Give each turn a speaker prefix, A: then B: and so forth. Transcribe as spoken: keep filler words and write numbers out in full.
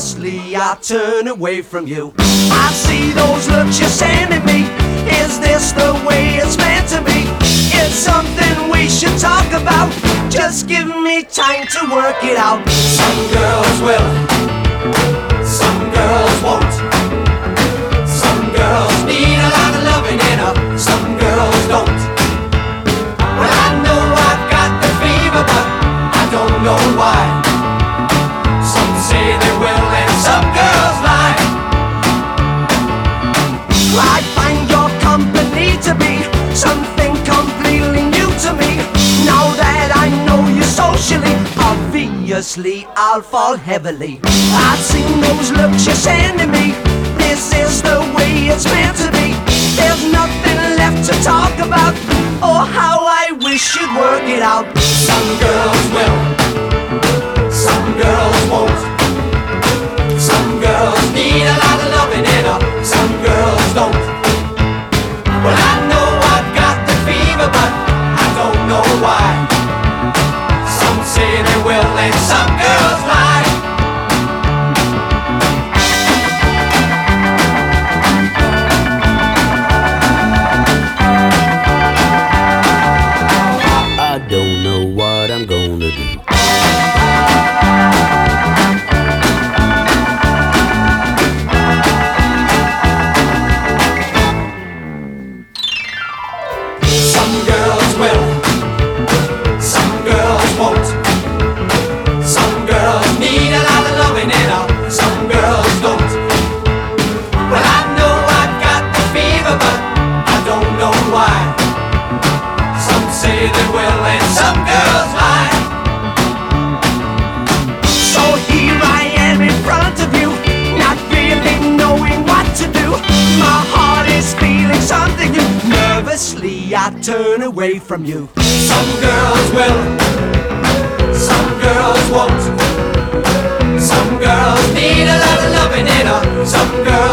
A: nervously I turn away from you. I see those looks you're sending me. Is this the way it's meant to be? It's something we should talk about. Just give me time to work it out. Some girls will, some girls won't. Some girls need a lot of loving in her, some girls don't. Well, I know I've got the fever, but I don't know why. Some say they will and some girls lie. I find your company to be something completely new to me. Now that I know you socially, obviously I'll fall heavily. I've seen those looks you're sending me. This is the way it's meant to be. There's nothing left to talk about. Oh, how I wish you'd work it out. Some girls will, some girls won't. Some girls need a lot of loving in her, some girls don't. Well, I know I've got the fever, but I don't know why. Some say they will and some girls lie.
B: I don't know what I'm gonna do.
A: Some girls will, some girls won't. Some girls need a lot of loving in her, some girls don't. Well, I know I've got the fever, but I don't know why. Some say they will and some girls lie. So here I am in front of you, not really knowing what to do. My heart is feeling something new. Nervously I turn away from you. Some girls will, some girls won't. Some girls need a lot of loving in her, some girls